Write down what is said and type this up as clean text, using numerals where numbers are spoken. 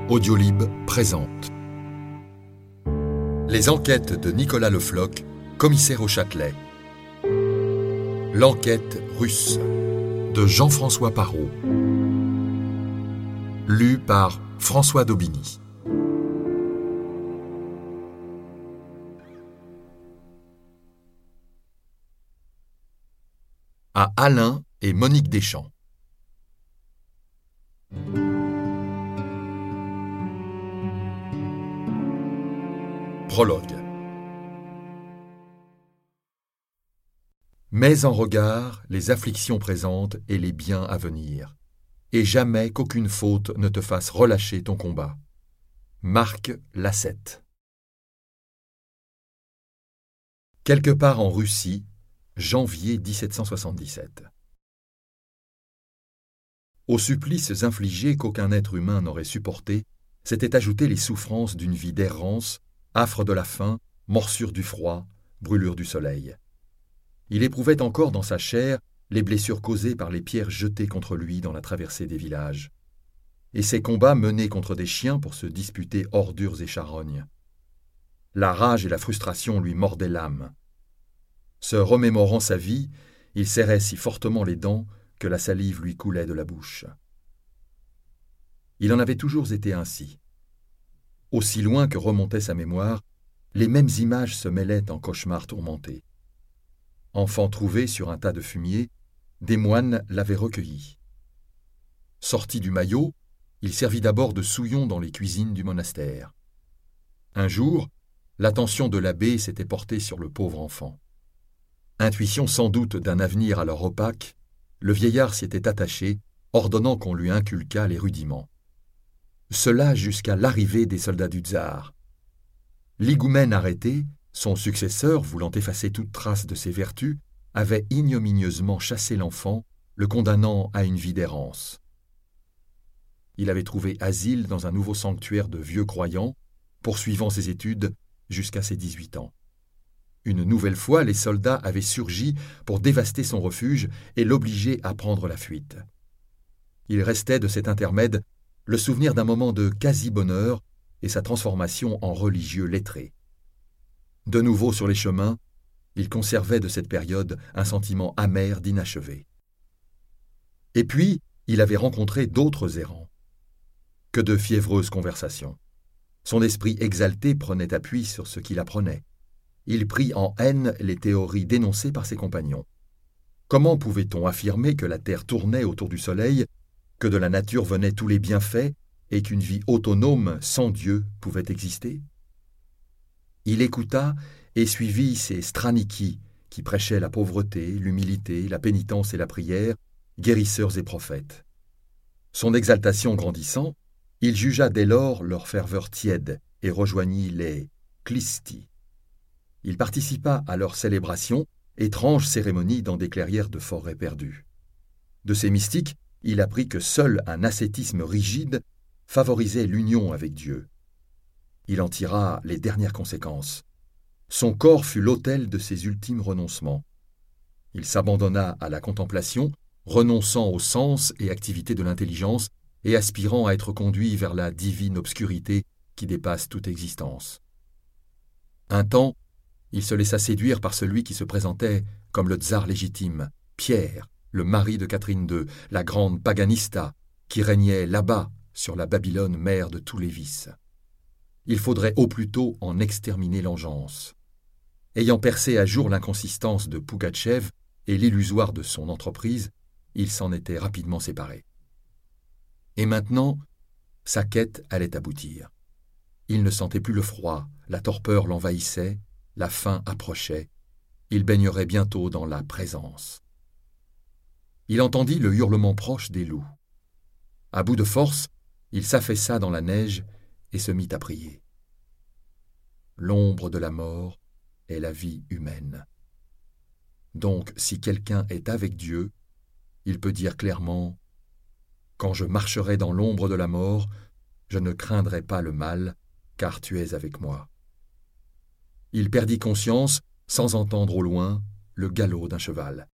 Audiolib présente Les enquêtes de Nicolas Le Floch, commissaire au Châtelet. L'enquête russe de Jean-François Parrot. Lu par François Daubigny. À Alain et Monique Deschamps. Prologue. Mets en regard les afflictions présentes et les biens à venir, et jamais qu'aucune faute ne te fasse relâcher ton combat. Marc Lassette. Quelque part en Russie, janvier 1777. Aux supplices infligés qu'aucun être humain n'aurait supportés, s'étaient ajoutées les souffrances d'une vie d'errance, affre de la faim, morsure du froid, brûlure du soleil. Il éprouvait encore dans sa chair les blessures causées par les pierres jetées contre lui dans la traversée des villages. Et ses combats menés contre des chiens pour se disputer ordures et charognes. La rage et la frustration lui mordaient l'âme. Se remémorant sa vie, il serrait si fortement les dents que la salive lui coulait de la bouche. Il en avait toujours été ainsi. Aussi loin que remontait sa mémoire, les mêmes images se mêlaient en cauchemars tourmentés. Enfant trouvé sur un tas de fumier, des moines l'avaient recueilli. Sorti du maillot, il servit d'abord de souillon dans les cuisines du monastère. Un jour, l'attention de l'abbé s'était portée sur le pauvre enfant. Intuition sans doute d'un avenir alors opaque, le vieillard s'y était attaché, ordonnant qu'on lui inculquât les rudiments. Cela jusqu'à l'arrivée des soldats du tsar. L'higoumène arrêté, son successeur, voulant effacer toute trace de ses vertus, avait ignominieusement chassé l'enfant, le condamnant à une vie d'errance. Il avait trouvé asile dans un nouveau sanctuaire de vieux croyants, poursuivant ses études jusqu'à ses 18 ans. Une nouvelle fois, les soldats avaient surgi pour dévaster son refuge et l'obliger à prendre la fuite. Il restait de cet intermède le souvenir d'un moment de quasi-bonheur et sa transformation en religieux lettré. De nouveau sur les chemins, il conservait de cette période un sentiment amer d'inachevé. Et puis, il avait rencontré d'autres errants. Que de fiévreuses conversations. Son esprit exalté prenait appui sur ce qu'il apprenait. Il prit en haine les théories dénoncées par ses compagnons. Comment pouvait-on affirmer que la Terre tournait autour du Soleil, que de la nature venaient tous les bienfaits et qu'une vie autonome sans Dieu pouvait exister? Il écouta et suivit ces straniquis qui prêchaient la pauvreté, l'humilité, la pénitence et la prière, guérisseurs et prophètes. Son exaltation grandissant, il jugea dès lors leur ferveur tiède et rejoignit les Clistis. Il participa à leur célébration, étrange cérémonie dans des clairières de forêts perdues. De ces mystiques, il apprit que seul un ascétisme rigide favorisait l'union avec Dieu. Il en tira les dernières conséquences. Son corps fut l'autel de ses ultimes renoncements. Il s'abandonna à la contemplation, renonçant aux sens et activités de l'intelligence et aspirant à être conduit vers la divine obscurité qui dépasse toute existence. Un temps, il se laissa séduire par celui qui se présentait comme le tsar légitime, Pierre, le mari de Catherine II, la grande paganista, qui régnait là-bas, sur la Babylone mère de tous les vices. Il faudrait au plus tôt en exterminer l'engeance. Ayant percé à jour l'inconsistance de Pougatchev et l'illusoire de son entreprise, il s'en était rapidement séparé. Et maintenant, sa quête allait aboutir. Il ne sentait plus le froid, la torpeur l'envahissait, la faim approchait, il baignerait bientôt dans la présence. Il entendit le hurlement proche des loups. À bout de force, il s'affaissa dans la neige et se mit à prier. L'ombre de la mort est la vie humaine. Donc, si quelqu'un est avec Dieu, il peut dire clairement « Quand je marcherai dans l'ombre de la mort, je ne craindrai pas le mal, car tu es avec moi. » Il perdit conscience, sans entendre au loin, le galop d'un cheval.